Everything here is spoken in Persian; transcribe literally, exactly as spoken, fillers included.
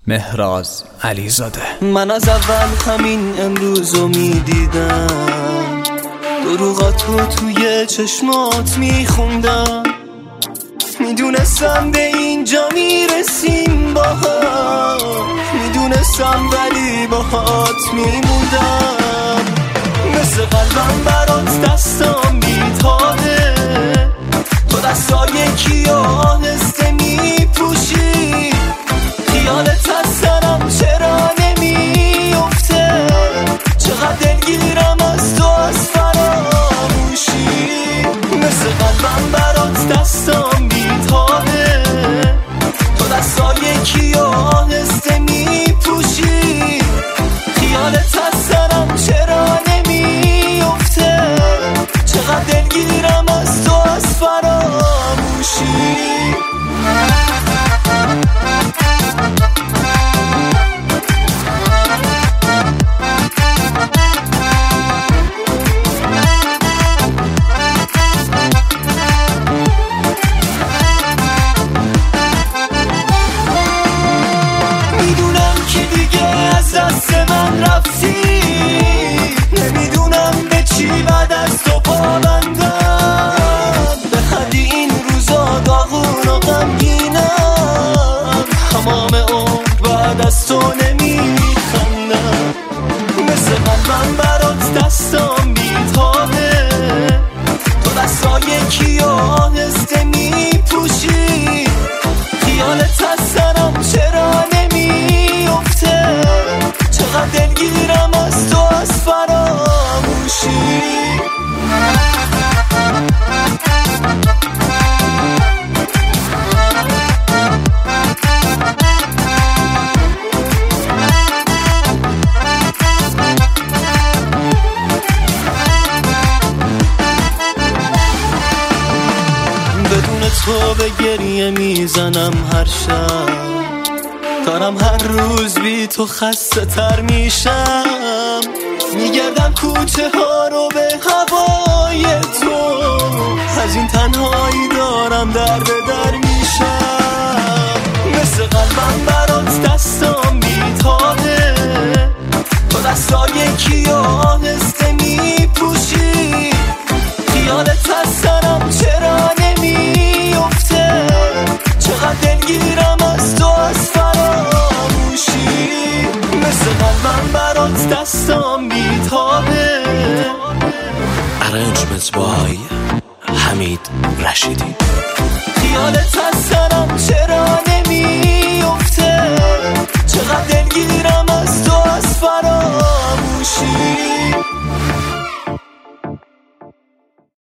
مهراز علیزاده. من از اول همین امروزو میدیدم، دروغاتو توی چشمات میخوندم، میدونستم به اینجا میرسیم با هم، میدونستم ولی باهات میموندم. مثل قلبم برات دستم بیتابه، تو دستای کی آهسته میپوشی، خیالت از سرم چرا نمیفته، چقدر دلگیرم از تو از فراموشی. مثل قلبم برات دستم بیتابه، تو دستای کی آهسته میپوشی، خیالت از سرم چرا نمیفته، چقدر دلگیرم از تو از فراموشی. دست من رفتی، نمیدونم به چی بعد از تو پابندم، به حدی این روزا داغون و غمگینم، تمام عمر بعد از تو نمیخندم. مثل قلبم برات دستم بیتابه، تو دستای کی آهسته میپوشی، خیالت از سرم چرا نمیفته، چقدر دلگیرم از تو از فراموشی. بدون تو به گریه میزنم هر شب، دارم هر روز بی تو خسته تر میشم، میگردم کوچه ها رو به هوای تو، از این تنهایی دارم در به در میشم. مثل قلبم برات دستم بیتابه، تو دستای کی آهسته میپوشی، خیالت از سرم چرا نمیفته، چقدر دلگیرم از تو از فراموشی. مثل قلبم برات دستم بیتابه. Arrangements by حمید رشیدی. خیالت از سرم چرا